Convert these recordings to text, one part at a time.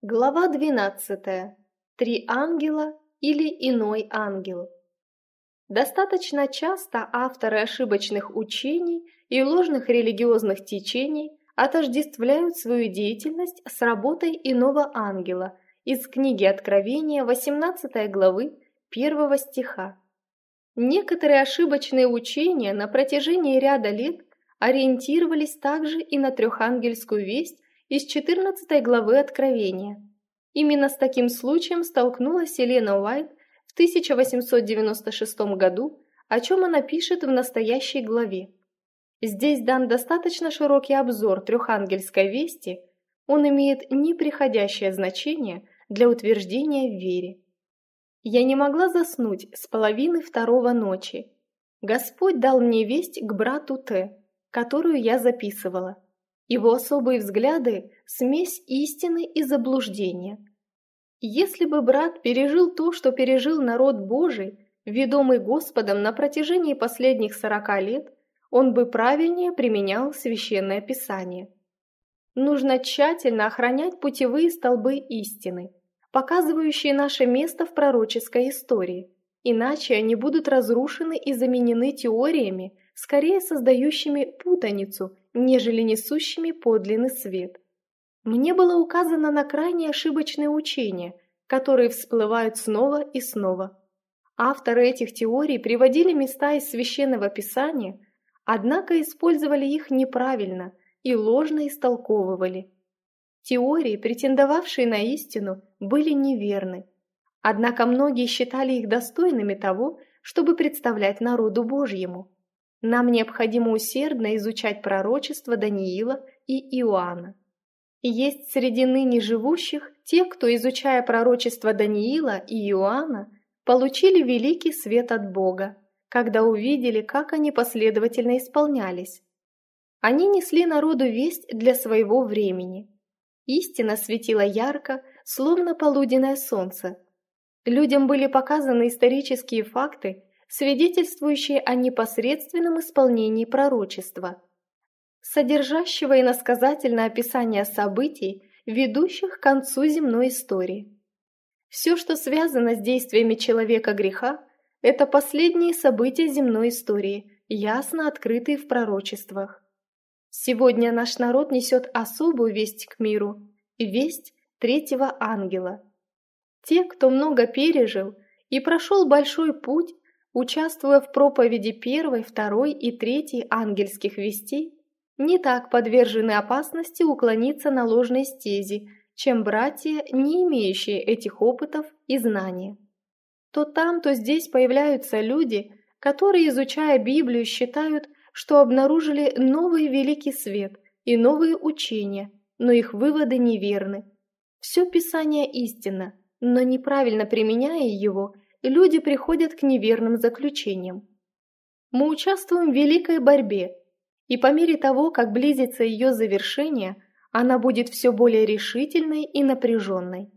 Глава 12. Три ангела или иной ангел. Достаточно часто авторы ошибочных учений и ложных религиозных течений отождествляют свою деятельность с работой иного ангела из книги Откровения 18 главы 1 стиха. Некоторые ошибочные учения на протяжении ряда лет ориентировались также и на трехангельскую весть из 14 главы Откровения. Именно с таким случаем столкнулась Елена Уайт в 1896 году, о чем она пишет в настоящей главе. Здесь дан достаточно широкий обзор трехангельской вести, он имеет непреходящее значение для утверждения в вере. Я не могла заснуть с половины второго ночи. Господь дал мне весть к брату Т, которую я записывала. Его особые взгляды – смесь истины и заблуждения. Если бы брат пережил то, что пережил народ Божий, ведомый Господом на протяжении последних 40 лет, он бы правильнее применял Священное Писание. Нужно тщательно охранять путевые столбы истины, показывающие наше место в пророческой истории, иначе они будут разрушены и заменены теориями, скорее создающими путаницу, нежели несущими подлинный свет. Мне было указано на крайне ошибочные учения, которые всплывают снова и снова. Авторы этих теорий приводили места из Священного Писания, однако использовали их неправильно и ложно истолковывали. Теории, претендовавшие на истину, были неверны, однако многие считали их достойными того, чтобы представлять народу Божьему. Нам необходимо усердно изучать пророчества Даниила и Иоанна. И есть среди ныне живущих те, кто, изучая пророчества Даниила и Иоанна, получили великий свет от Бога, когда увидели, как они последовательно исполнялись. Они несли народу весть для своего времени. Истина светила ярко, словно полуденное солнце. Людям были показаны исторические факты, свидетельствующие о непосредственном исполнении пророчества, содержащего иносказательное описание событий, ведущих к концу земной истории. Все, что связано с действиями человека греха, это последние события земной истории, ясно открытые в пророчествах. Сегодня наш народ несет особую весть к миру, весть третьего ангела. Те, кто много пережил и прошел большой путь, участвуя в проповеди первой, второй и третьей ангельских вестей, не так подвержены опасности уклониться на ложной стези, чем братья, не имеющие этих опытов и знания. То там, то здесь появляются люди, которые, изучая Библию, считают, что обнаружили новый великий свет и новые учения, но их выводы неверны. Все Писание истинно, но неправильно применяя его, люди приходят к неверным заключениям. Мы участвуем в великой борьбе, и по мере того, как близится ее завершение, она будет все более решительной и напряженной.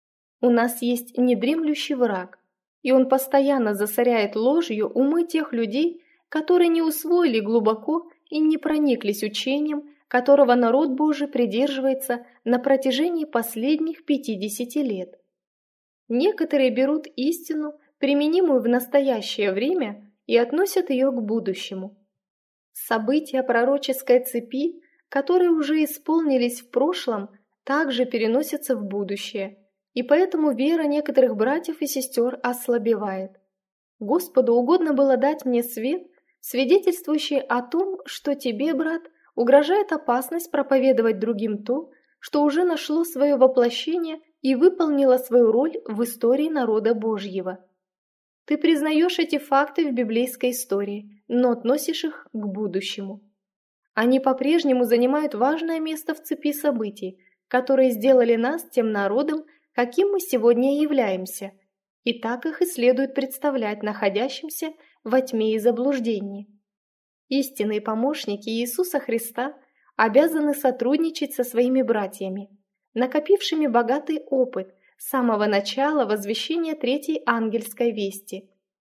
У нас есть недремлющий враг, и он постоянно засоряет ложью умы тех людей, которые не усвоили глубоко и не прониклись учением, которого народ Божий придерживается на протяжении последних 50 лет. Некоторые берут истину, применимую в настоящее время, и относят ее к будущему. События пророческой цепи, которые уже исполнились в прошлом, также переносятся в будущее, и поэтому вера некоторых братьев и сестер ослабевает. Господу угодно было дать мне свет, свидетельствующий о том, что тебе, брат, угрожает опасность проповедовать другим то, что уже нашло свое воплощение и выполнило свою роль в истории народа Божьего. Ты признаешь эти факты в библейской истории, но относишь их к будущему. Они по-прежнему занимают важное место в цепи событий, которые сделали нас тем народом, каким мы сегодня являемся, и так их и следует представлять находящимся во тьме и заблуждении. Истинные помощники Иисуса Христа обязаны сотрудничать со своими братьями, накопившими богатый опыт с самого начала возвещения третьей ангельской вести.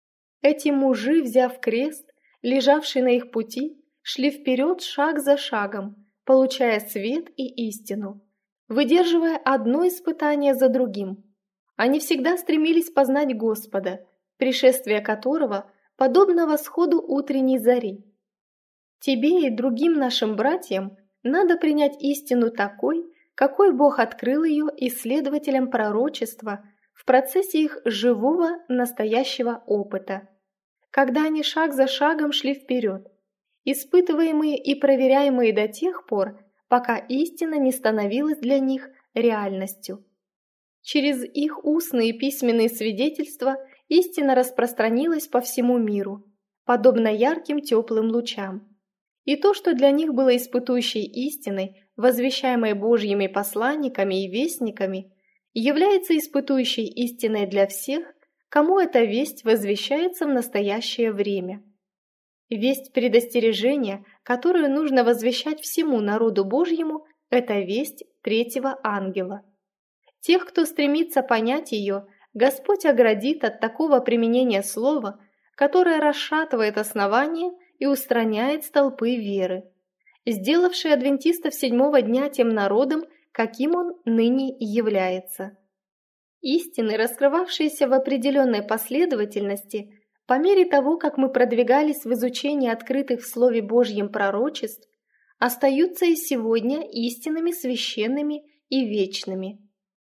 Эти мужи, взяв крест, лежавший на их пути, шли вперед шаг за шагом, получая свет и истину. выдерживая одно испытание за другим. Они всегда стремились познать Господа, пришествие которого подобно восходу утренней зари. Тебе и другим нашим братьям надо принять истину такой, какой Бог открыл ее исследователям пророчества в процессе их живого настоящего опыта, когда они шаг за шагом шли вперед, испытываемые и проверяемые до тех пор, пока истина не становилась для них реальностью. Через их устные и письменные свидетельства истина распространилась по всему миру, подобно ярким теплым лучам. И то, что для них было испытующей истиной, возвещаемой Божьими посланниками и вестниками, является испытующей истиной для всех, кому эта весть возвещается в настоящее время. Весть предостережения, которую нужно возвещать всему народу Божьему, это весть третьего ангела. Тех, кто стремится понять ее, Господь оградит от такого применения слова, которое расшатывает основания и устраняет столпы веры, сделавший адвентистов седьмого дня тем народом, каким он ныне является. Истины, раскрывавшиеся в определенной последовательности, по мере того, как мы продвигались в изучении открытых в Слове Божьем пророчеств, остаются и сегодня истинами священными и вечными.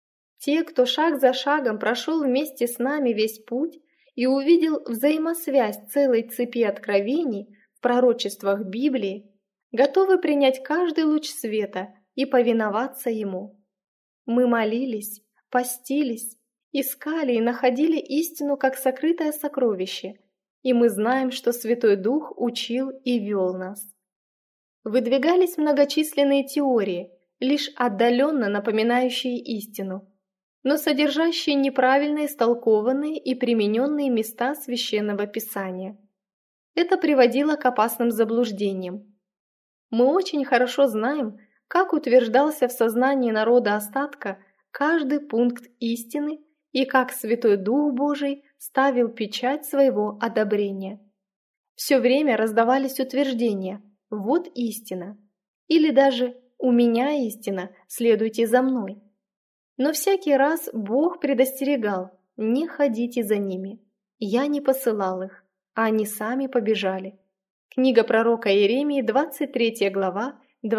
Те, кто шаг за шагом прошел вместе с нами весь путь и увидел взаимосвязь целой цепи откровений в пророчествах Библии, готовы принять каждый луч света и повиноваться ему. Мы молились, постились, искали и находили истину как сокрытое сокровище, и мы знаем, что Святой Дух учил и вел нас. Выдвигались многочисленные теории, лишь отдаленно напоминающие истину, но содержащие неправильно истолкованные и примененные места Священного Писания. Это приводило к опасным заблуждениям. Мы очень хорошо знаем, как утверждался в сознании народа остатка каждый пункт истины и как Святой Дух Божий ставил печать своего одобрения. Все время раздавались утверждения «Вот истина» или даже «У меня истина, следуйте за мной». Но всякий раз Бог предостерегал «Не ходите за ними, я не посылал их, а они сами побежали». Книга пророка Иеремии, 23 глава,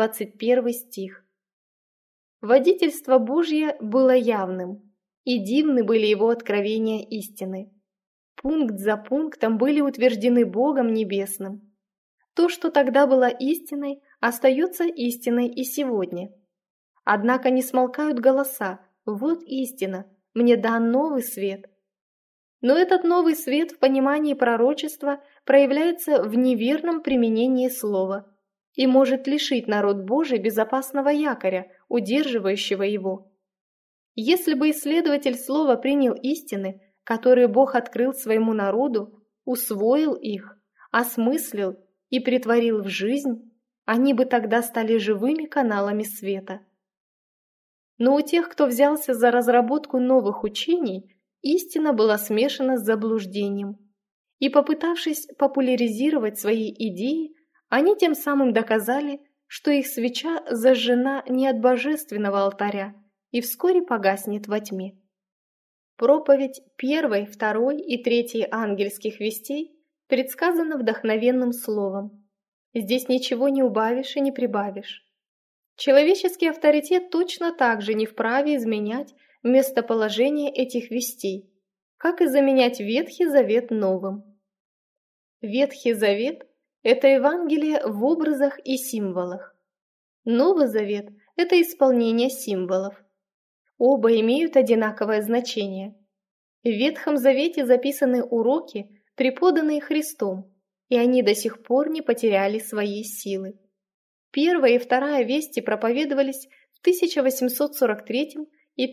21 стих. Водительство Божье было явным, и дивны были его откровения истины. Пункт за пунктом были утверждены Богом Небесным. То, что тогда было истиной, остается истиной и сегодня. Однако не смолкают голоса «Вот истина, мне дан новый свет». Но этот новый свет в понимании пророчества проявляется в неверном применении слова и может лишить народ Божий безопасного якоря, удерживающего его. Если бы исследователь слова принял истины, которые Бог открыл своему народу, усвоил их, осмыслил и претворил в жизнь, они бы тогда стали живыми каналами света. Но у тех, кто взялся за разработку новых учений, истина была смешана с заблуждением. И попытавшись популяризировать свои идеи, они тем самым доказали, что их свеча зажжена не от божественного алтаря и вскоре погаснет во тьме. Проповедь первой, второй и третьей ангельских вестей предсказана вдохновенным словом. Здесь ничего не убавишь и не прибавишь. Человеческий авторитет точно так же не вправе изменять местоположение этих вестей, как и заменять Ветхий Завет новым. Ветхий Завет – это Евангелие в образах и символах. Новый Завет – это исполнение символов. Оба имеют одинаковое значение. В Ветхом Завете записаны уроки, преподанные Христом, и они до сих пор не потеряли своей силы. Первая и вторая вести проповедовались в 1843 и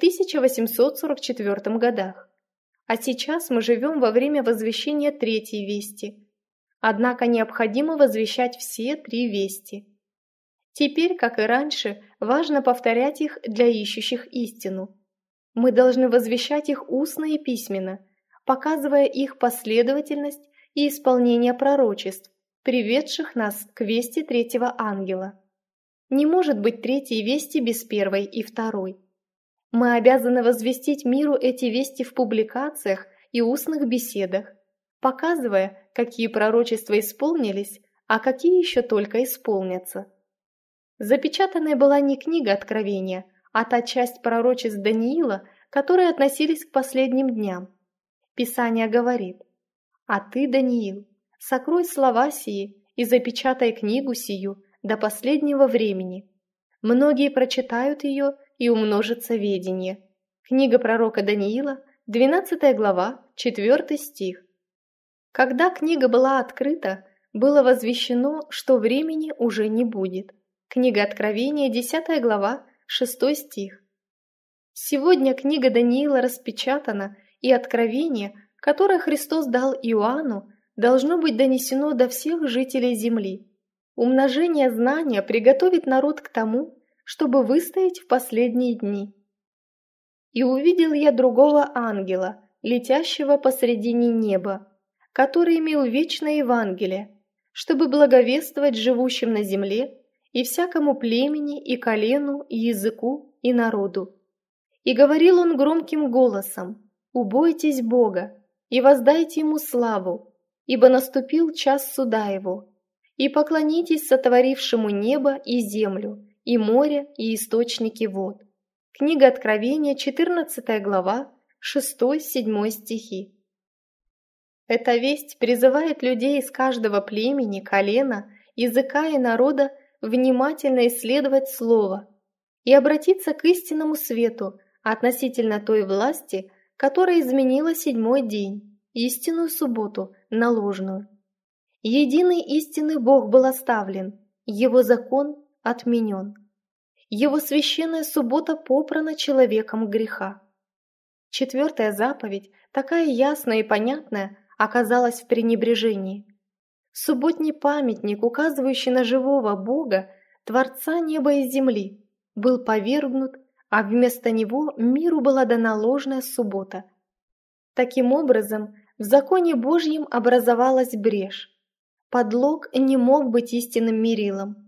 1844 годах, а сейчас мы живем во время возвещения третьей вести. Однако необходимо возвещать все три вести. Теперь, как и раньше, важно повторять их для ищущих истину. Мы должны возвещать их устно и письменно, показывая их последовательность и исполнение пророчеств, приведших нас к вести третьего ангела. Не может быть третьей вести без первой и второй. Мы обязаны возвестить миру эти вести в публикациях и устных беседах, показывая, какие пророчества исполнились, а какие еще только исполнятся. Запечатанной была не книга Откровения, а та часть пророчеств Даниила, которые относились к последним дням. Писание говорит: «А ты, Даниил, сокрой слова сии и запечатай книгу сию до последнего времени. Многие прочитают ее, и умножится ведение». Книга пророка Даниила, 12 глава, 4 стих. Когда книга была открыта, было возвещено, что времени уже не будет. Книга Откровения, 10 глава, 6 стих. Сегодня книга Даниила распечатана, и откровение, которое Христос дал Иоанну, должно быть донесено до всех жителей земли. Умножение знания приготовит народ к тому, чтобы выстоять в последние дни. «И увидел я другого ангела, летящего посредине неба, который имел вечное Евангелие, чтобы благовествовать живущим на земле и всякому племени и колену и языку и народу. И говорил он громким голосом: убойтесь Бога и воздайте Ему славу, ибо наступил час суда Его, и поклонитесь сотворившему небо и землю, и море, и источники вод». Книга Откровения, 14 глава, 6-7 стихи. Эта весть призывает людей из каждого племени, колена, языка и народа внимательно исследовать Слово и обратиться к истинному свету относительно той власти, которая изменила седьмой день, истинную субботу, на ложную. Единый истинный Бог был оставлен, Его закон отменен. Его священная суббота попрана человеком греха. Четвертая заповедь, такая ясная и понятная, оказалась в пренебрежении. Субботний памятник, указывающий на живого Бога, Творца неба и земли, был повергнут, а вместо него миру была дана ложная суббота. Таким образом, в законе Божьем образовалась брешь. Подлог не мог быть истинным мерилом.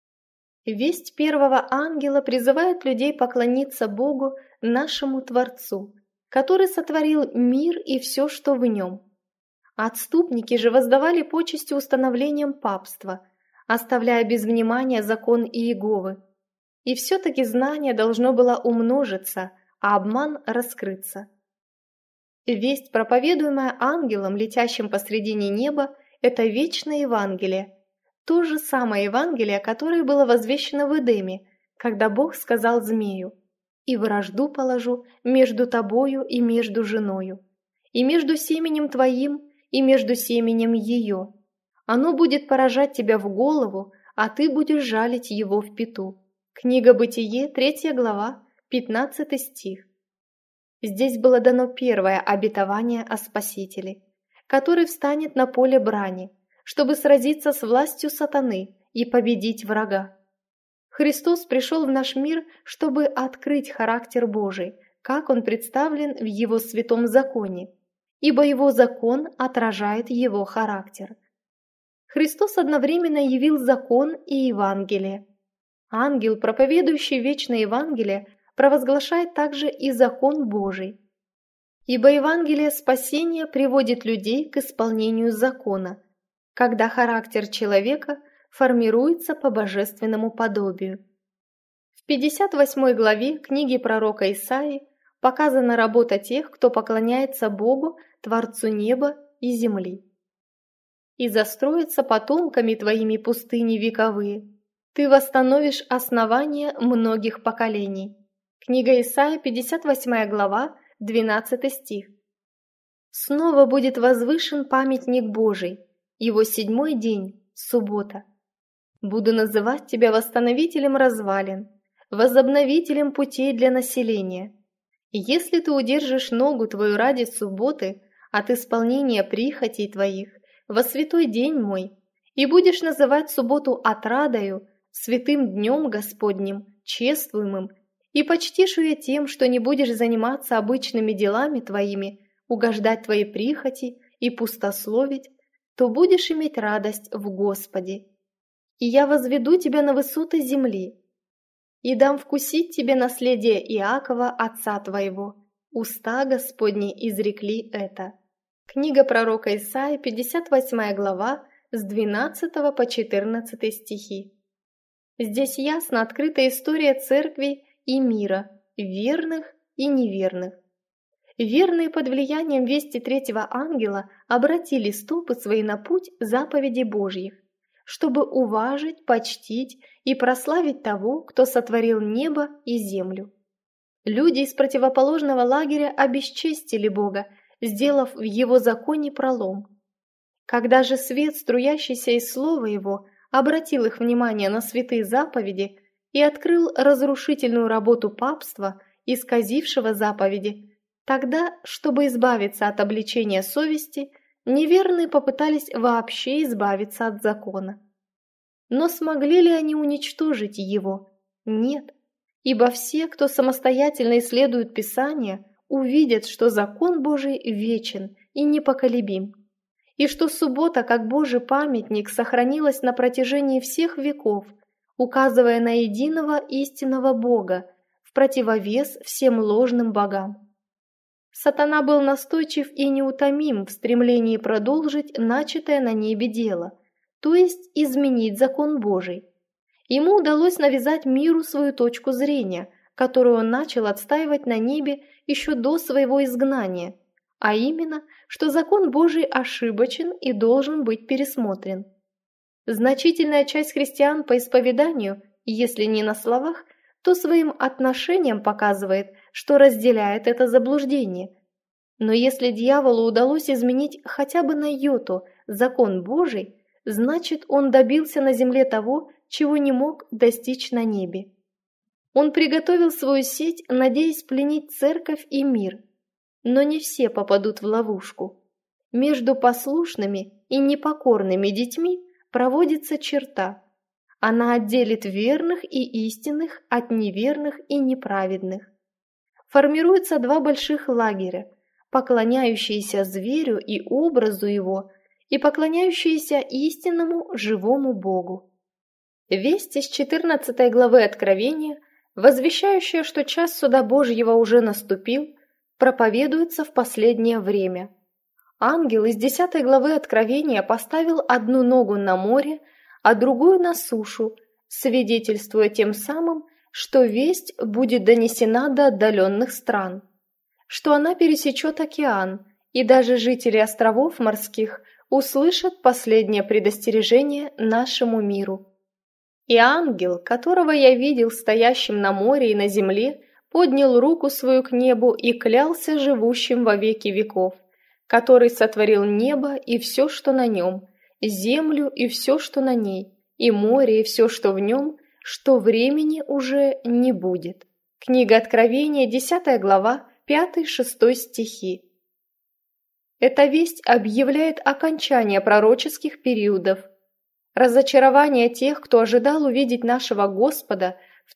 Весть первого ангела призывает людей поклониться Богу, нашему Творцу, который сотворил мир и все, что в нем. Отступники же воздавали почести установлением папства, оставляя без внимания закон Иеговы. И все-таки знание должно было умножиться, а обман раскрыться. Весть, проповедуемая ангелом, летящим посредине неба, это вечное Евангелие. То же самое Евангелие, которое было возвещено в Эдеме, когда Бог сказал змею: «И вражду положу между тобою и между женою, и между семенем твоим и между семенем ее. Оно будет поражать тебя в голову, а ты будешь жалить его в пяту». Книга Бытие, 3 глава, 15 стих. Здесь было дано первое обетование о Спасителе, который встанет на поле брани, чтобы сразиться с властью сатаны и победить врага. Христос пришел в наш мир, чтобы открыть характер Божий, как он представлен в Его святом законе, ибо Его закон отражает Его характер. Христос одновременно явил закон и Евангелие. Ангел, проповедующий вечное Евангелие, провозглашает также и закон Божий. Ибо Евангелие спасения приводит людей к исполнению закона, когда характер человека формируется по божественному подобию. В 58 главе книги пророка Исаии показана работа тех, кто поклоняется Богу, Творцу неба и земли. «И застроятся потомками твоими пустыни вековые, ты восстановишь основания многих поколений». Книга Исаии, 58 глава, 12 стих. «Снова будет возвышен памятник Божий, его седьмой день, суббота. Буду называть тебя восстановителем развалин, возобновителем путей для населения. И если ты удержишь ногу твою ради субботы от исполнения прихотей твоих во святой день мой, и будешь называть субботу отрадою, святым днем Господним, чествуемым, и почтишь ее тем, что не будешь заниматься обычными делами твоими, угождать твоей прихоти и пустословить, то будешь иметь радость в Господе. и я возведу тебя на высоты земли, и дам вкусить тебе наследие Иакова, отца твоего». Уста Господни изрекли это. Книга пророка Исаии, 58 глава, с 12 по 14 стихи. Здесь ясно открыта история церкви и мира, верных и неверных. Верные под влиянием вести третьего ангела обратили стопы свои на путь заповедей Божьих, чтобы уважить, почтить и прославить того, кто сотворил небо и землю. Люди из противоположного лагеря обесчестили Бога, сделав в его законе пролом. Когда же свет, струящийся из слова его, обратил их внимание на святые заповеди и открыл разрушительную работу папства, исказившего заповеди, тогда, чтобы избавиться от обличения совести, неверные попытались вообще избавиться от закона. Но смогли ли они уничтожить его? Нет, ибо все, кто самостоятельно исследует Писание, увидят, что закон Божий вечен и непоколебим, и что суббота, как Божий памятник, сохранилась на протяжении всех веков, указывая на единого истинного Бога в противовес всем ложным богам. Сатана был настойчив и неутомим в стремлении продолжить начатое на небе дело, то есть изменить закон Божий. Ему удалось навязать миру свою точку зрения, которую он начал отстаивать на небе еще до своего изгнания, а именно, что закон Божий ошибочен и должен быть пересмотрен. Значительная часть христиан по исповеданию, если не на словах, то своим отношением показывает, что разделяет это заблуждение. Но если дьяволу удалось изменить хотя бы на йоту закон Божий, значит, он добился на земле того, чего не мог достичь на небе. Он приготовил свою сеть, надеясь пленить церковь и мир. Но не все попадут в ловушку. Между послушными и непокорными детьми проводится черта. Она отделит верных и истинных от неверных и неправедных. Формируются два больших лагеря, поклоняющиеся зверю и образу его, и поклоняющиеся истинному живому Богу. Весть из 14 главы Откровения, возвещающая, что час суда Божьего уже наступил, проповедуется в последнее время. Ангел из 10 главы Откровения поставил одну ногу на море, а другую на сушу, свидетельствуя тем самым, что весть будет донесена до отдаленных стран, что она пересечет океан, и даже жители островов морских услышат последнее предостережение нашему миру. И ангел, которого я видел стоящим на море и на земле, поднял руку свою к небу и клялся живущим во веки веков, который сотворил небо и все, что на нем, землю и все, что на ней, и море и все, что в нем, что времени уже не будет. Книга Откровения, 10 глава, 5-6 стихи. Эта весть объявляет окончание пророческих периодов. Разочарование тех, кто ожидал увидеть нашего Господа в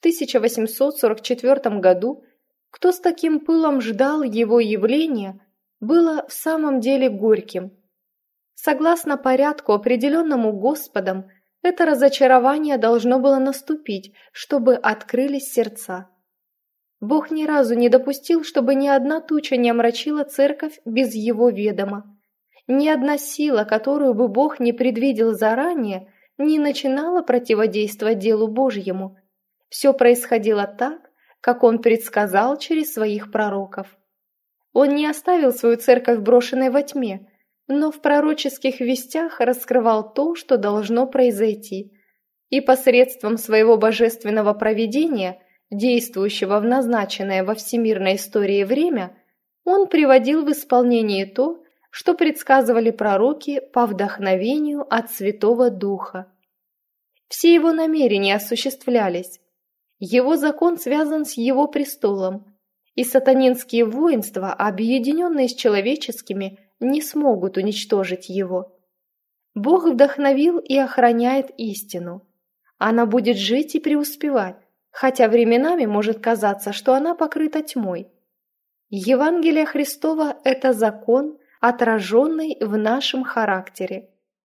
1844 году, кто с таким пылом ждал Его явления, было в самом деле горьким. Согласно порядку, определенному Господом, это разочарование должно было наступить, чтобы открылись сердца. Бог ни разу не допустил, чтобы ни одна туча не омрачила церковь без Его ведома. Ни одна сила, которую бы Бог не предвидел заранее, не начинала противодействовать делу Божьему. Все происходило так, как Он предсказал через своих пророков. Он не оставил свою церковь брошенной во тьме, но в пророческих вестях раскрывал то, что должно произойти, и посредством своего божественного провидения, действующего в назначенное во всемирной истории время, Он приводил в исполнение то, что предсказывали пророки по вдохновению от Святого Духа. Все его намерения осуществлялись. Его закон связан с его престолом, и сатанинские воинства, объединенные с человеческими, не смогут уничтожить его. Бог вдохновил и охраняет истину. Она будет жить и преуспевать, хотя временами может казаться, что она покрыта тьмой. Евангелие Христово – это закон, отраженный в нашем характере.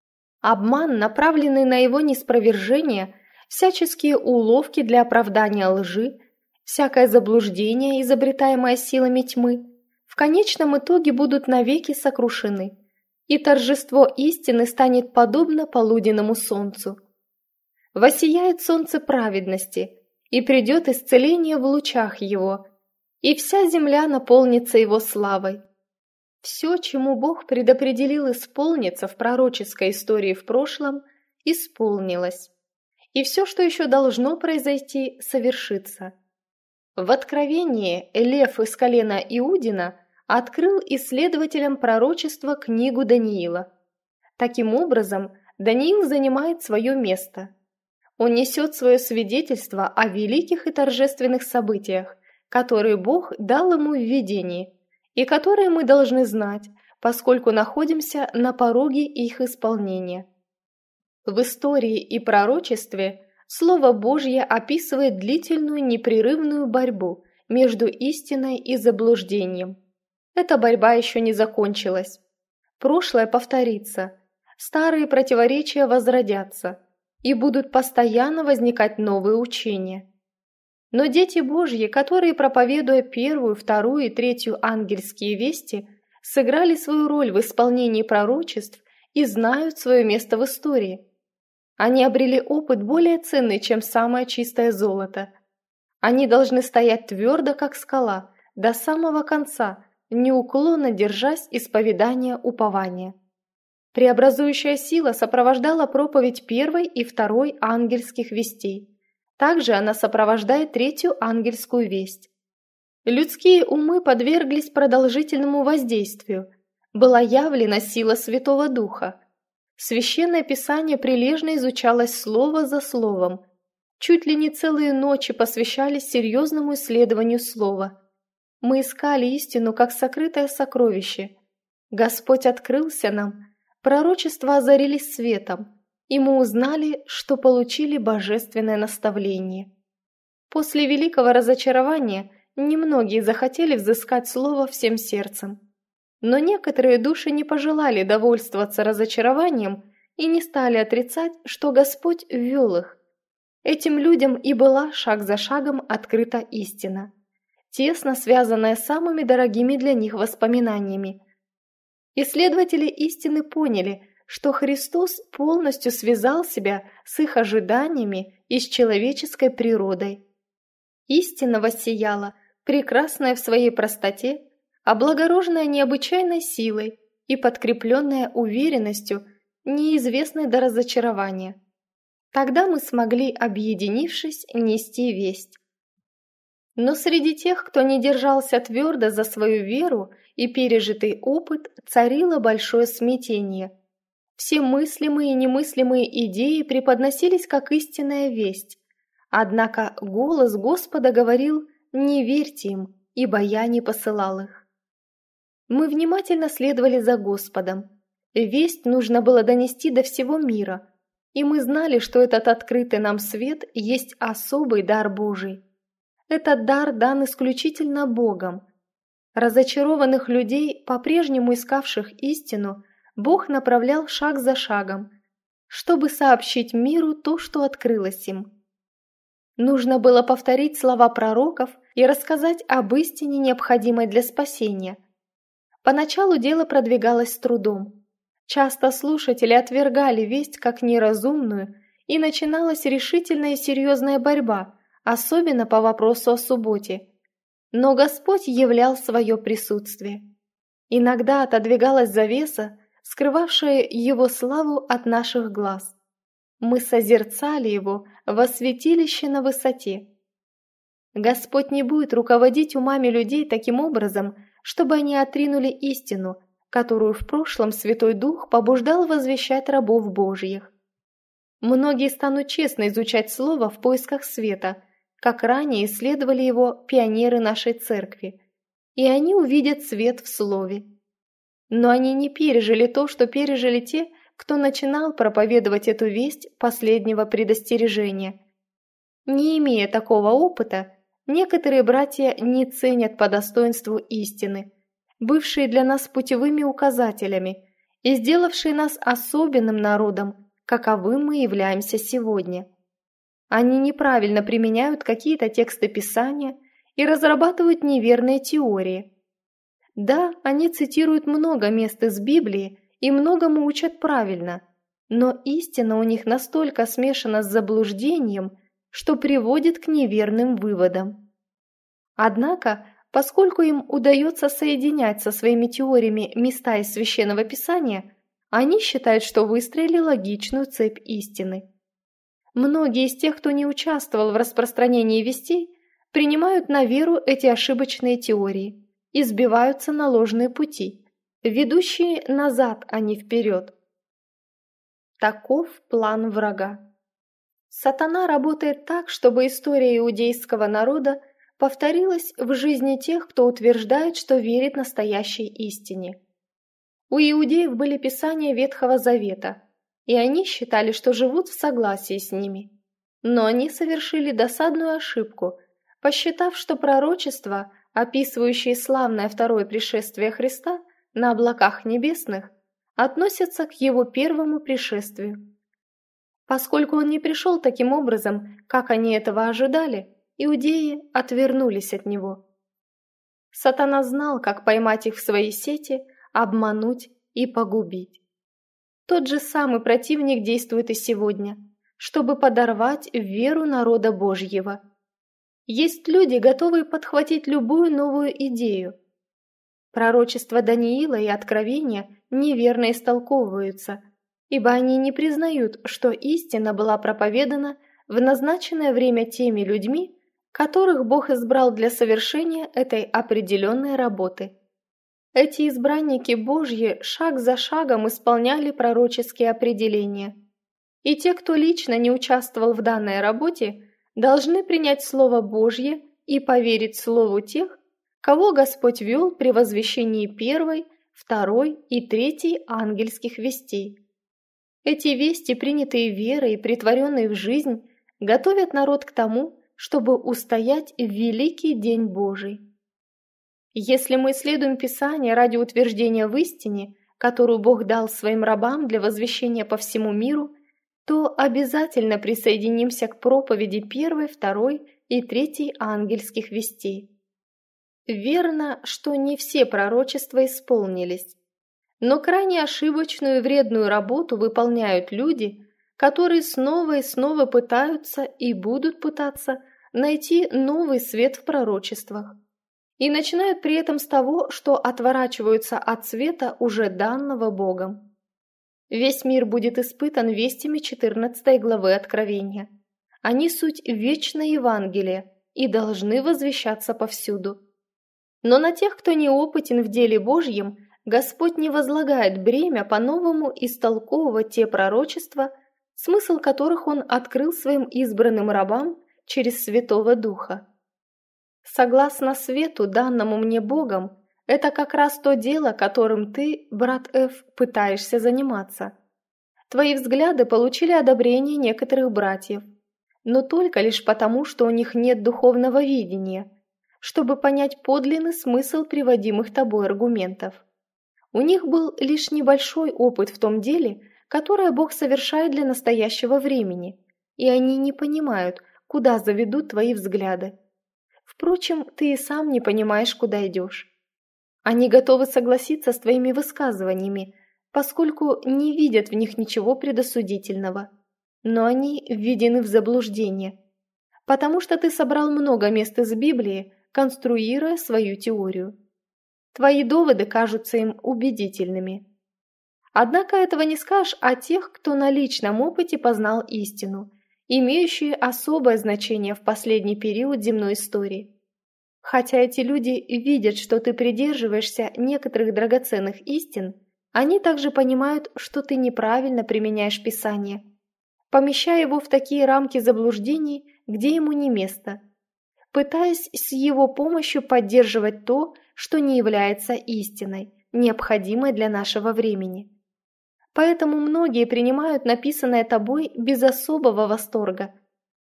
Обман, направленный на его неспровержение, всяческие уловки для оправдания лжи, всякое заблуждение, изобретаемое силами тьмы, в конечном итоге будут навеки сокрушены, и торжество истины станет подобно полуденному солнцу. Воссияет солнце праведности, и придет исцеление в лучах его, и вся земля наполнится его славой. Все, чему Бог предопределил исполниться в пророческой истории в прошлом, исполнилось, и все, что еще должно произойти, совершится. В Откровении Лев из колена Иудина открыл исследователям пророчества книгу Даниила. Таким образом, Даниил занимает свое место. Он несет свое свидетельство о великих и торжественных событиях, которые Бог дал ему в видении, и которые мы должны знать, поскольку находимся на пороге их исполнения. В истории и пророчестве Слово Божье описывает длительную непрерывную борьбу между истиной и заблуждением. Эта борьба еще не закончилась. Прошлое повторится, старые противоречия возродятся, и будут постоянно возникать новые учения. Но дети Божьи, которые, проповедуя первую, вторую и третью ангельские вести, сыграли свою роль в исполнении пророчеств и знают свое место в истории. Они обрели опыт более ценный, чем самое чистое золото. Они должны стоять твердо, как скала, до самого конца, неуклонно держась исповедания упования. Преобразующая сила сопровождала проповедь первой и второй ангельских вестей. Также она сопровождает третью ангельскую весть. Людские умы подверглись продолжительному воздействию. Была явлена сила Святого Духа. Священное Писание прилежно изучалось слово за словом. Чуть ли не целые ночи посвящались серьезному исследованию слова. Мы искали истину как сокрытое сокровище. Господь открылся нам, пророчества озарились светом, и мы узнали, что получили божественное наставление. После великого разочарования немногие захотели взыскать слово всем сердцем. Но некоторые души не пожелали довольствоваться разочарованием и не стали отрицать, что Господь ввел их. Этим людям и была шаг за шагом открыта истина, тесно связанная с самыми дорогими для них воспоминаниями. Исследователи истины поняли, что Христос полностью связал себя с их ожиданиями и с человеческой природой. Истина воссияла, прекрасная в своей простоте, облагороженная необычайной силой и подкрепленная уверенностью, неизвестной до разочарования. Тогда мы смогли, объединившись, нести весть. Но среди тех, кто не держался твердо за свою веру и пережитый опыт, царило большое смятение. Все мыслимые и немыслимые идеи преподносились как истинная весть. Однако голос Господа говорил: «Не верьте им, ибо я не посылал их». Мы внимательно следовали за Господом. Весть нужно было донести до всего мира, и мы знали, что этот открытый нам свет есть особый дар Божий. Этот дар дан исключительно Богом. Разочарованных людей, по-прежнему искавших истину, Бог направлял шаг за шагом, чтобы сообщить миру то, что открылось им. Нужно было повторить слова пророков и рассказать об истине, необходимой для спасения. Поначалу дело продвигалось с трудом. Часто слушатели отвергали весть как неразумную, и начиналась решительная и серьезная борьба, особенно по вопросу о субботе. Но Господь являл свое присутствие. Иногда отодвигалась завеса, скрывавшая Его славу от наших глаз. Мы созерцали Его во святилище на высоте. Господь не будет руководить умами людей таким образом, чтобы они отринули истину, которую в прошлом Святой Дух побуждал возвещать рабов Божьих. Многие станут честно изучать Слово в поисках света, как ранее исследовали его пионеры нашей церкви, и они увидят свет в Слове. Но они не пережили то, что пережили те, кто начинал проповедовать эту весть последнего предостережения. Не имея такого опыта, некоторые братья не ценят по достоинству истины, бывшие для нас путевыми указателями, и сделавшие нас особенным народом, каковым мы являемся сегодня. Они неправильно применяют какие-то тексты Писания и разрабатывают неверные теории. Да, они цитируют много мест из Библии и многому учат правильно, но истина у них настолько смешана с заблуждением, что приводит к неверным выводам. Однако, поскольку им удается соединять со своими теориями места из Священного Писания, они считают, что выстроили логичную цепь истины. Многие из тех, кто не участвовал в распространении вестей, принимают на веру эти ошибочные теории и сбиваются на ложные пути, ведущие назад, а не вперед. Таков план врага. Сатана работает так, чтобы история иудейского народа повторилась в жизни тех, кто утверждает, что верит настоящей истине. У иудеев были писания Ветхого Завета, и они считали, что живут в согласии с ними. Но они совершили досадную ошибку, посчитав, что пророчества, описывающие славное второе пришествие Христа на облаках небесных, относятся к его первому пришествию. Поскольку он не пришел таким образом, как они этого ожидали, иудеи отвернулись от него. Сатана знал, как поймать их в свои сети, обмануть и погубить. Тот же самый противник действует и сегодня, чтобы подорвать веру народа Божьего. Есть люди, готовые подхватить любую новую идею. Пророчества Даниила и Откровения неверно истолковываются, ибо они не признают, что истина была проповедана в назначенное время теми людьми, которых Бог избрал для совершения этой определенной работы. Эти избранники Божьи шаг за шагом исполняли пророческие определения. И те, кто лично не участвовал в данной работе, должны принять Слово Божье и поверить Слову тех, кого Господь вел при возвещении первой, второй и третьей ангельских вестей. Эти вести, принятые верой и претворенные в жизнь, готовят народ к тому, чтобы устоять в великий день Божий. Если мы исследуем Писание ради утверждения в истине, которую Бог дал своим рабам для возвещения по всему миру, то обязательно присоединимся к проповеди первой, второй и третьей ангельских вестей. Верно, что не все пророчества исполнились, но крайне ошибочную и вредную работу выполняют люди, которые снова и снова пытаются и будут пытаться найти новый свет в пророчествах. И начинают при этом с того, что отворачиваются от света, уже данного Богом. Весь мир будет испытан вестями 14 главы Откровения. Они суть вечное Евангелие и должны возвещаться повсюду. Но на тех, кто неопытен в деле Божьем, Господь не возлагает бремя по-новому истолковывать те пророчества, смысл которых Он открыл своим избранным рабам через Святого Духа. Согласно свету, данному мне Богом, это как раз то дело, которым ты, брат Ф., пытаешься заниматься. Твои взгляды получили одобрение некоторых братьев, но только лишь потому, что у них нет духовного видения, чтобы понять подлинный смысл приводимых тобой аргументов. У них был лишь небольшой опыт в том деле, которое Бог совершает для настоящего времени, и они не понимают, куда заведут твои взгляды. Впрочем, ты и сам не понимаешь, куда идешь. Они готовы согласиться с твоими высказываниями, поскольку не видят в них ничего предосудительного. Но они введены в заблуждение, потому что ты собрал много мест из Библии, конструируя свою теорию. Твои доводы кажутся им убедительными. Однако этого не скажешь о тех, кто на личном опыте познал истину, имеющие особое значение в последний период земной истории. Хотя эти люди видят, что ты придерживаешься некоторых драгоценных истин, они также понимают, что ты неправильно применяешь Писание, помещая его в такие рамки заблуждений, где ему не место, пытаясь с его помощью поддерживать то, что не является истиной, необходимой для нашего времени. Поэтому многие принимают написанное тобой без особого восторга.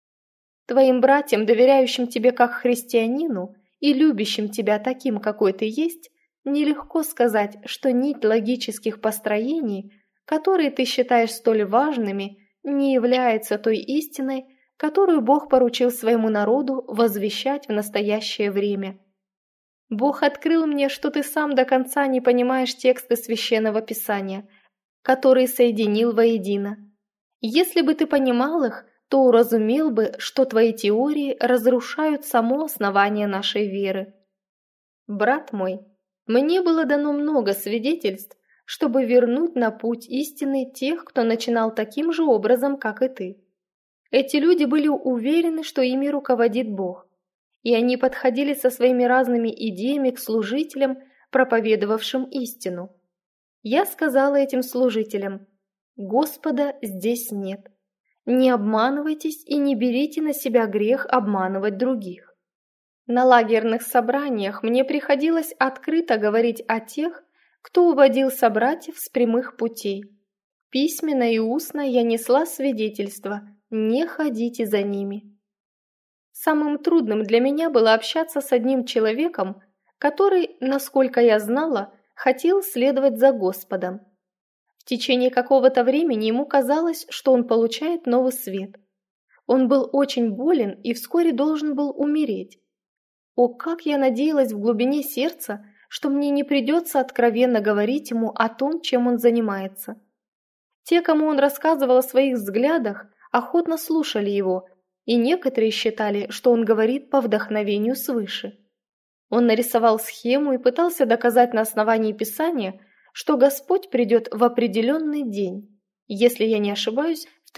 Твоим братьям, доверяющим тебе как христианину и любящим тебя таким, какой ты есть, нелегко сказать, что нить логических построений, которые ты считаешь столь важными, не является той истиной, которую Бог поручил своему народу возвещать в настоящее время. Бог открыл мне, что ты сам до конца не понимаешь тексты Священного Писания, которые соединил воедино. Если бы ты понимал их, то уразумел бы, что твои теории разрушают само основание нашей веры. Брат мой, мне было дано много свидетельств, чтобы вернуть на путь истины тех, кто начинал таким же образом, как и ты. Эти люди были уверены, что ими руководит Бог, и они подходили со своими разными идеями к служителям, проповедовавшим истину. Я сказала этим служителям: «Господа здесь нет. Не обманывайтесь и не берите на себя грех обманывать других». На лагерных собраниях мне приходилось открыто говорить о тех, кто уводил собратьев с прямых путей. Письменно и устно я несла свидетельство: не ходите за ними. Самым трудным для меня было общаться с одним человеком, который, насколько я знала, хотел следовать за Господом. В течение какого-то времени ему казалось, что он получает новый свет. Он был очень болен и вскоре должен был умереть. О, как я надеялась в глубине сердца, что мне не придется откровенно говорить ему о том, чем он занимается. Те, кому он рассказывал о своих взглядах, охотно слушали его, и некоторые считали, что он говорит по вдохновению свыше. Он нарисовал схему и пытался доказать на основании Писания, что Господь придет в определенный день, если я не ошибаюсь, в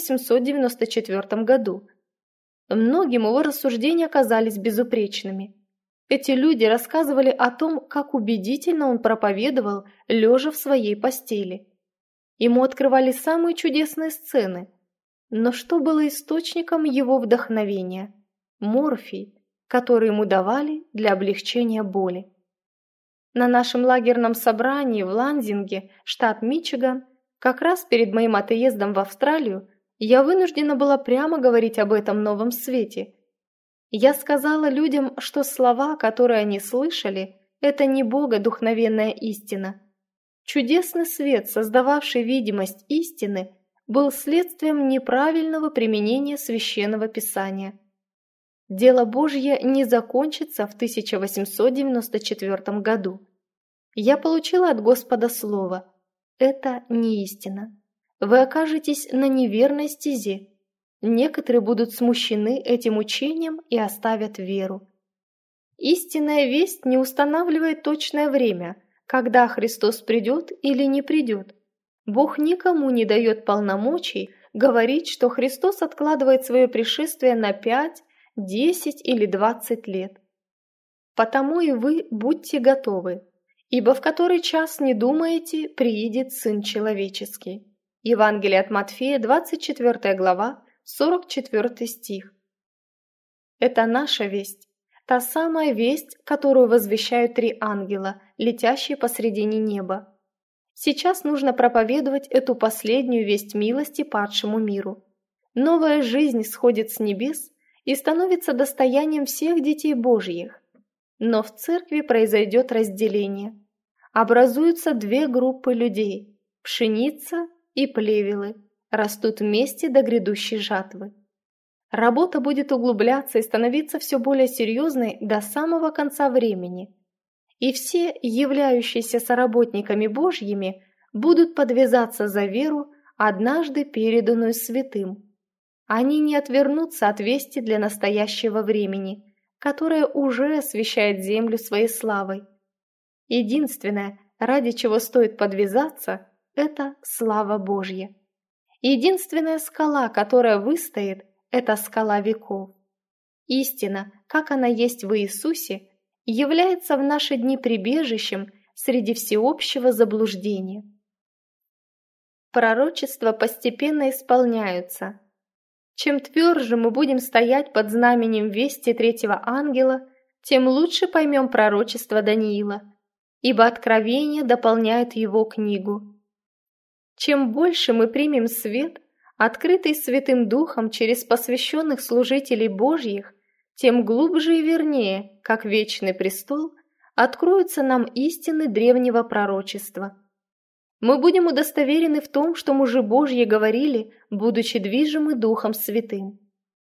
1894 году. Многим его рассуждения оказались безупречными. Эти люди рассказывали о том, как убедительно он проповедовал, лежа в своей постели. Ему открывали самые чудесные сцены. Но что было источником его вдохновения? Морфий, который ему давали для облегчения боли. На нашем лагерном собрании в Лансинге, штат Мичиган, как раз перед моим отъездом в Австралию, я вынуждена была прямо говорить об этом новом свете. Я сказала людям, что слова, которые они слышали, это не богодухновенная истина. Чудесный свет, создававший видимость истины, был следствием неправильного применения Священного Писания. Дело Божье не закончится в 1894 году. Я получила от Господа слово: это не истина. Вы окажетесь на неверной стезе. Некоторые будут смущены этим учением и оставят веру. Истинная весть не устанавливает точное время, когда Христос придет или не придет. Бог никому не дает полномочий говорить, что Христос откладывает свое пришествие на 5, 10 или 20 лет. Потому и вы будьте готовы, ибо в который час не думаете, приидет Сын Человеческий. Евангелие от Матфея, 24 глава, 44 стих. Это наша весть, та самая весть, которую возвещают 3 ангела, летящие посредине неба. Сейчас нужно проповедовать эту последнюю весть милости падшему миру. Новая жизнь сходит с небес и становится достоянием всех детей Божьих. Но в церкви произойдет разделение. Образуются 2 группы людей – пшеница и плевелы, растут вместе до грядущей жатвы. Работа будет углубляться и становиться все более серьезной до самого конца времени. И все, являющиеся соработниками Божьими, будут подвязаться за веру, однажды переданную святым. Они не отвернутся от вести для настоящего времени, которое уже освещает землю своей славой. Единственное, ради чего стоит подвязаться, это слава Божья. Единственная скала, которая выстоит, это скала веков. Истина, как она есть в Иисусе, является в наши дни прибежищем среди всеобщего заблуждения. Пророчества постепенно исполняются. Чем тверже мы будем стоять под знаменем вести 3-го ангела, тем лучше поймем пророчество Даниила, ибо откровение дополняет его книгу. Чем больше мы примем свет, открытый Святым Духом через посвященных служителей Божьих, тем глубже и вернее, как вечный престол, откроются нам истины древнего пророчества. Мы будем удостоверены в том, что мужи Божьи говорили, будучи движимы Духом Святым.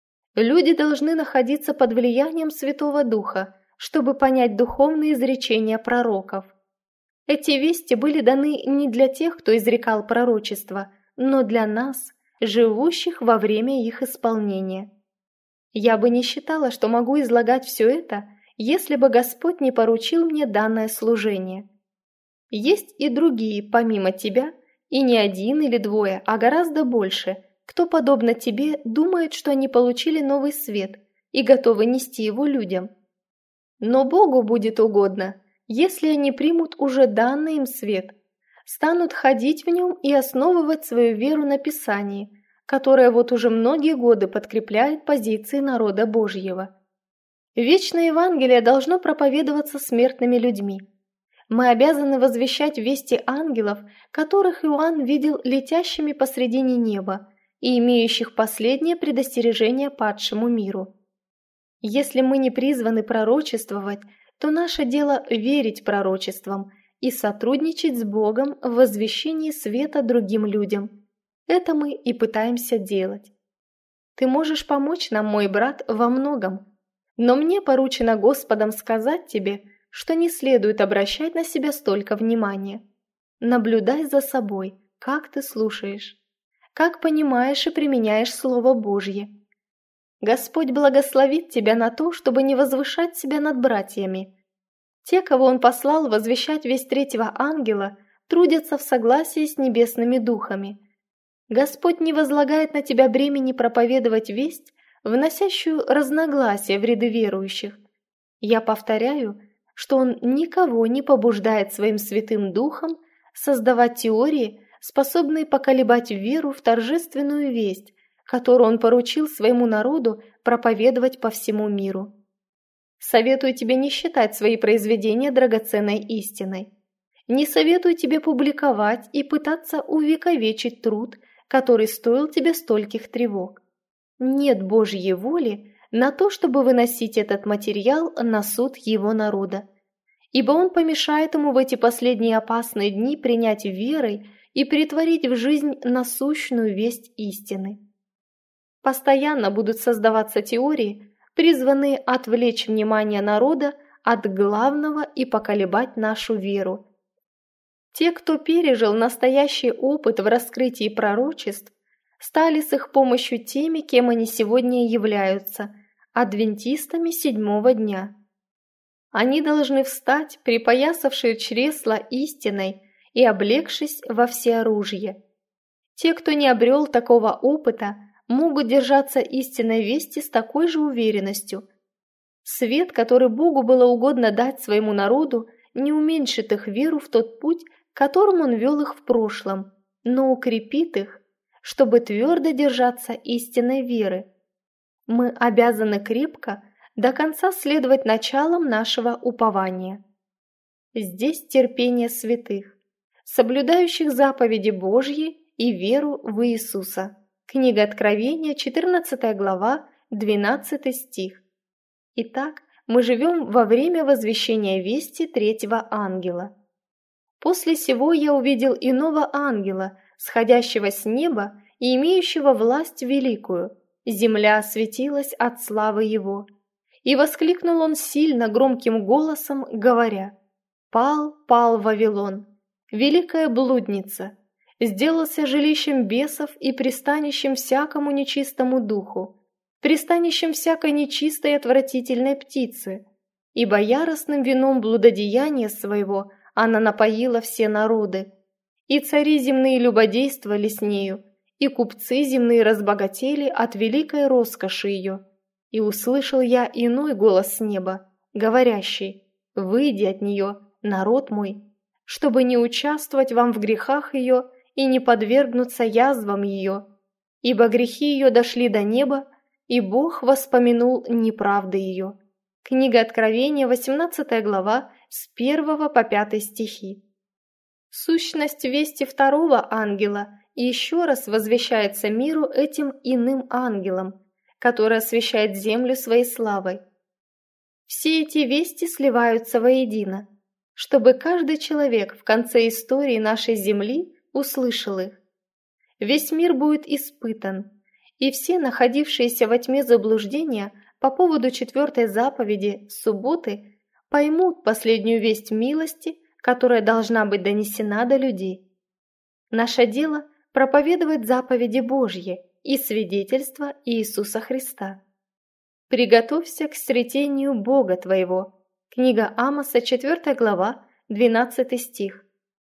Люди должны находиться под влиянием Святого Духа, чтобы понять духовные изречения пророков. Эти вести были даны не для тех, кто изрекал пророчество, но для нас, живущих во время их исполнения. Я бы не считала, что могу излагать все это, если бы Господь не поручил мне данное служение. Есть и другие, помимо тебя, и не один или двое, а гораздо больше, кто, подобно тебе, думает, что они получили новый свет и готовы нести его людям. Но Богу будет угодно, если они примут уже данный им свет, станут ходить в нем и основывать свою веру на Писании, которое вот уже многие годы подкрепляет позиции народа Божьего. Вечное Евангелие должно проповедоваться смертными людьми. Мы обязаны возвещать вести ангелов, которых Иоанн видел летящими посредине неба и имеющих последнее предостережение падшему миру. Если мы не призваны пророчествовать, то наше дело верить пророчествам и сотрудничать с Богом в возвещении света другим людям. Это мы и пытаемся делать. Ты можешь помочь нам, мой брат, во многом, но мне поручено Господом сказать тебе, что не следует обращать на себя столько внимания. Наблюдай за собой, как ты слушаешь, как понимаешь и применяешь Слово Божье. Господь благословит тебя на то, чтобы не возвышать себя над братьями. Те, кого Он послал возвещать весть третьего ангела, трудятся в согласии с небесными духами. Господь не возлагает на тебя бремени проповедовать весть, вносящую разногласия в ряды верующих. Я повторяю, что Он никого не побуждает своим Святым Духом создавать теории, способные поколебать веру в торжественную весть, которую Он поручил своему народу проповедовать по всему миру. Советую тебе не считать свои произведения драгоценной истиной. Не советую тебе публиковать и пытаться увековечить труд, который стоил тебе стольких тревог. Нет Божьей воли на то, чтобы выносить этот материал на суд его народа, ибо он помешает ему в эти последние опасные дни принять верой и претворить в жизнь насущную весть истины. Постоянно будут создаваться теории, призванные отвлечь внимание народа от главного и поколебать нашу веру. Те, кто пережил настоящий опыт в раскрытии пророчеств, стали с их помощью теми, кем они сегодня являются – адвентистами седьмого дня. Они должны встать, припоясавшие чресла истиной и облегшись во всеоружие. Те, кто не обрел такого опыта, могут держаться истинной вести с такой же уверенностью. Свет, который Богу было угодно дать своему народу, не уменьшит их веру в тот путь, которым Он вел их в прошлом, но укрепит их, чтобы твердо держаться истинной веры. Мы обязаны крепко до конца следовать началам нашего упования. Здесь терпение святых, соблюдающих заповеди Божьи и веру в Иисуса. Книга Откровения, 14 глава, 12 стих. Итак, мы живем во время возвещения вести третьего ангела. После сего я увидел иного ангела, сходящего с неба и имеющего власть великую. Земля осветилась от славы его. И воскликнул он сильно громким голосом, говоря: «Пал, пал Вавилон, великая блудница, сделался жилищем бесов и пристанищем всякому нечистому духу, пристанищем всякой нечистой и отвратительной птицы, ибо яростным вином блудодеяния своего она напоила все народы. И цари земные любодействовали с нею, и купцы земные разбогатели от великой роскоши ее. И услышал я иной голос с неба, говорящий: «Выйди от нее, народ мой, чтобы не участвовать вам в грехах ее и не подвергнуться язвам ее, ибо грехи ее дошли до неба, и Бог воспомянул неправды ее». Книга Откровения, 18 глава, с 1 по 5 стихи. Сущность вести второго ангела еще раз возвещается миру этим иным ангелом, который освещает землю своей славой. Все эти вести сливаются воедино, чтобы каждый человек в конце истории нашей земли услышал их. Весь мир будет испытан, и все находившиеся во тьме заблуждения по поводу 4-й заповеди субботы поймут последнюю весть милости, которая должна быть донесена до людей. Наше дело – проповедовать заповеди Божьи и свидетельство Иисуса Христа. «Приготовься к встретению Бога твоего». Книга Амоса, 4 глава, 12 стих.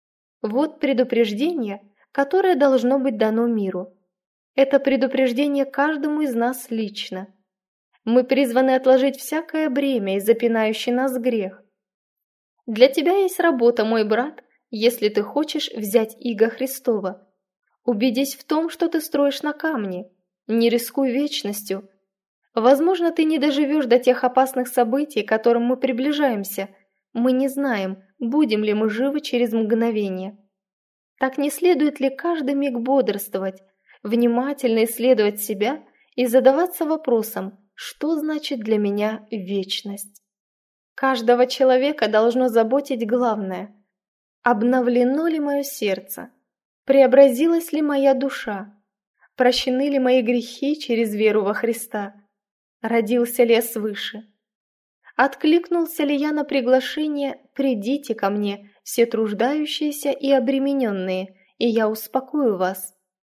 Вот предупреждение, которое должно быть дано миру. Это предупреждение каждому из нас лично. Мы призваны отложить всякое бремя и запинающий нас грех. Для тебя есть работа, мой брат, если ты хочешь взять иго Христова. Убедись в том, что ты строишь на камне. Не рискуй вечностью. Возможно, ты не доживешь до тех опасных событий, к которым мы приближаемся. Мы не знаем, будем ли мы живы через мгновение. Так не следует ли каждый миг бодрствовать, внимательно исследовать себя и задаваться вопросом, что значит для меня вечность? Каждого человека должно заботить главное – обновлено ли мое сердце, преобразилась ли моя душа, прощены ли мои грехи через веру во Христа, родился ли я свыше, откликнулся ли я на приглашение «Придите ко мне, все труждающиеся и обремененные, и я успокою вас».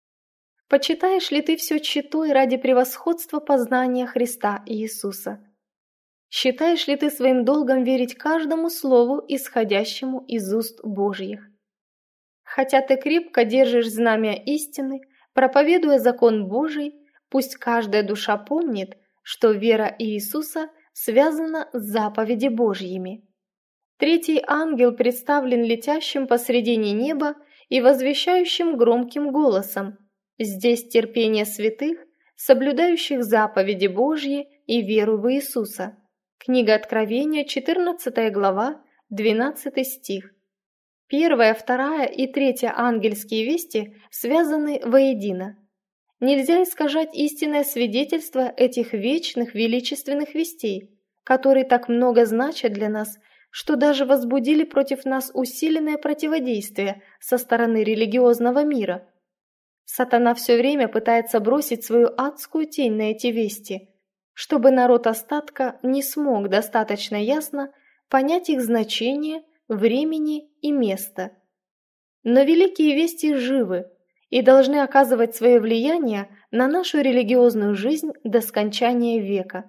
Почитаешь ли ты все читой ради превосходства познания Христа и Иисуса? Считаешь ли ты своим долгом верить каждому слову, исходящему из уст Божьих? Хотя ты крепко держишь знамя истины, проповедуя закон Божий, пусть каждая душа помнит, что вера Иисуса связана с заповеди Божьими. 3-й ангел представлен летящим посредине неба и возвещающим громким голосом: «Здесь терпение святых, соблюдающих заповеди Божьи и веру в Иисуса». Книга Откровения, 14 глава, 12 стих. 1-я, 2-я и 3-я ангельские вести связаны воедино. Нельзя искажать истинное свидетельство этих вечных величественных вестей, которые так много значат для нас, что даже возбудили против нас усиленное противодействие со стороны религиозного мира. Сатана все время пытается бросить свою адскую тень на эти вести, чтобы народ остатка не смог достаточно ясно понять их значение, времени и место. Но великие вести живы и должны оказывать свое влияние на нашу религиозную жизнь до скончания века.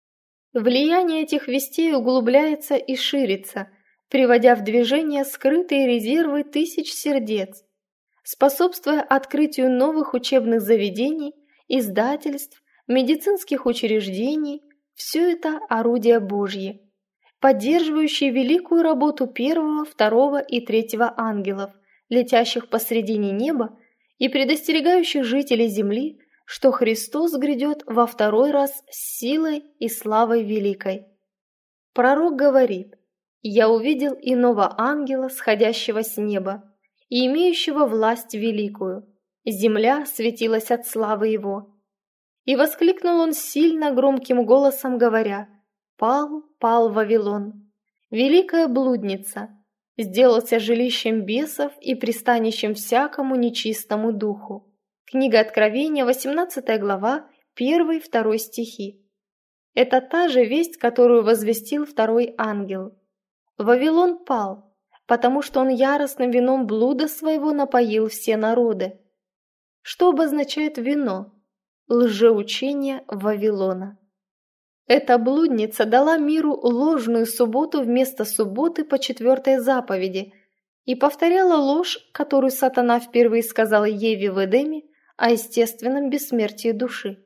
Влияние этих вестей углубляется и ширится, приводя в движение скрытые резервы тысяч сердец, способствуя открытию новых учебных заведений, издательств, медицинских учреждений. Все это орудия Божьи, поддерживающие великую работу 1-го, 2-го и 3-го ангелов, летящих посредине неба и предостерегающих жителей земли, что Христос грядет во 2-й раз с силой и славой великой. Пророк говорит: «Я увидел иного ангела, сходящего с неба, и имеющего власть великую. Земля светилась от славы его. И воскликнул он сильно громким голосом, говоря: «Пал, пал Вавилон, великая блудница, сделался жилищем бесов и пристанищем всякому нечистому духу». Книга Откровения, 18 глава, 1-2 стихи. Это та же весть, которую возвестил 2-й ангел. Вавилон пал, потому что он яростным вином блуда своего напоил все народы. Что обозначает вино? Лжеучение Вавилона. Эта блудница дала миру ложную субботу вместо субботы по 4-й заповеди и повторяла ложь, которую сатана впервые сказал Еве в Эдеме о естественном бессмертии души.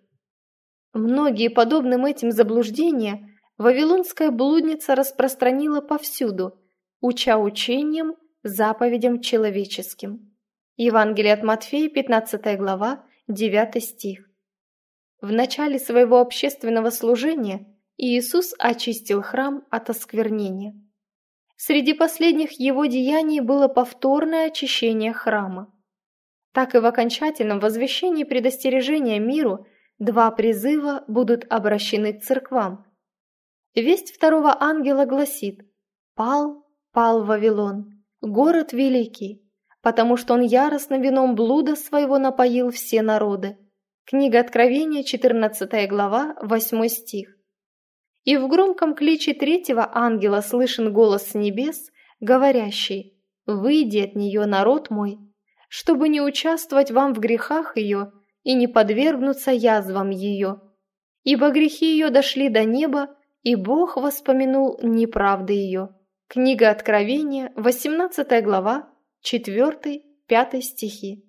Многие подобным этим заблуждения вавилонская блудница распространила повсюду, уча учением, заповедям человеческим. Евангелие от Матфея, 15 глава, 9 стих. В начале своего общественного служения Иисус очистил храм от осквернения. Среди последних его деяний было повторное очищение храма. Так и в окончательном возвещении предостережения миру 2 призыва будут обращены к церквам. Весть второго ангела гласит: «Пал, пал Вавилон, город великий, потому что он яростно вином блуда своего напоил все народы». Книга Откровения, 14 глава, 8 стих. И в громком кличе третьего ангела слышен голос с небес, говорящий: «Выйди от нее, народ мой, чтобы не участвовать вам в грехах ее и не подвергнуться язвам ее. Ибо грехи ее дошли до неба, и Бог воспомянул неправды ее». Книга Откровения, 18 глава, 4-5 стихи.